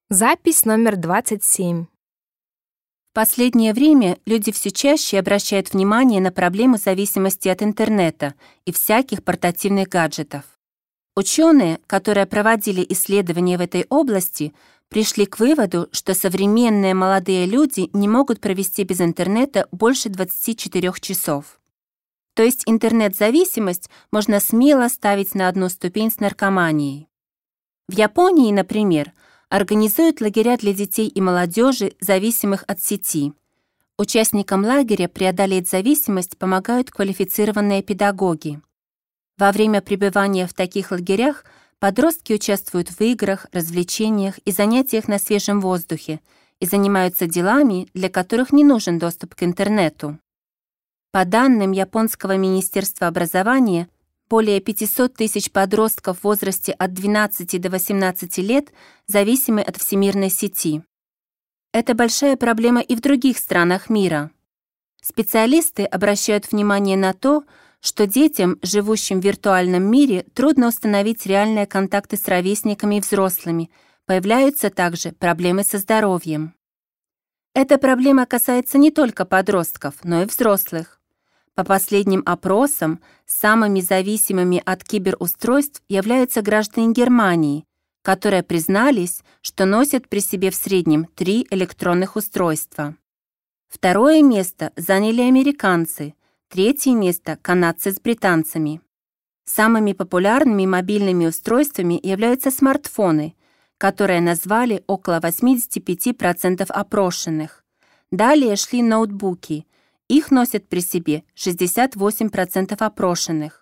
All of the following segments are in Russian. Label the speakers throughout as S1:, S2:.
S1: Запись номер 27.
S2: В последнее время люди все чаще обращают внимание на проблему зависимости от интернета и всяких портативных гаджетов. Ученые, которые проводили исследования в этой области, пришли к выводу, что современные молодые люди не могут провести без интернета больше 24 часов. То есть интернет-зависимость можно смело ставить на одну ступень с наркоманией. В Японии, например, организуют лагеря для детей и молодежи, зависимых от сети. Участникам лагеря преодолеть зависимость помогают квалифицированные педагоги. Во время пребывания в таких лагерях подростки участвуют в играх, развлечениях и занятиях на свежем воздухе и занимаются делами, для которых не нужен доступ к интернету. По данным Японского министерства образования, более 500 тысяч подростков в возрасте от 12 до 18 лет зависимы от всемирной сети. Это большая проблема и в других странах мира. Специалисты обращают внимание на то, что детям, живущим в виртуальном мире, трудно установить реальные контакты с ровесниками и взрослыми, появляются также проблемы со здоровьем. Эта проблема касается не только подростков, но и взрослых. По последним опросам, самыми зависимыми от киберустройств являются граждане Германии, которые признались, что носят при себе в среднем 3 электронных устройства. Второе место заняли американцы, третье место – канадцы с британцами. Самыми популярными мобильными устройствами являются смартфоны, которые назвали около 85% опрошенных. Далее шли ноутбуки. Их носят при себе 68% опрошенных.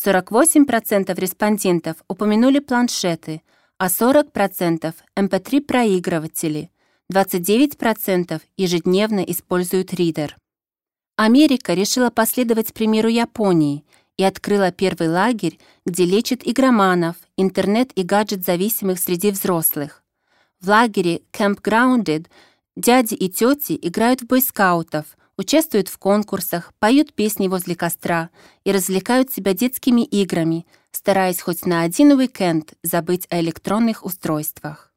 S2: 48% респондентов упомянули планшеты, а 40% – MP3-проигрыватели, 29% ежедневно используют ридер. Америка решила последовать примеру Японии и открыла первый лагерь, где лечат игроманов, интернет- и гаджет-зависимых среди взрослых. В лагере Camp Grounded дяди и тети играют в бойскаутов, участвуют в конкурсах, поют песни возле костра и развлекают себя детскими играми, стараясь хоть на один уикенд забыть о электронных устройствах.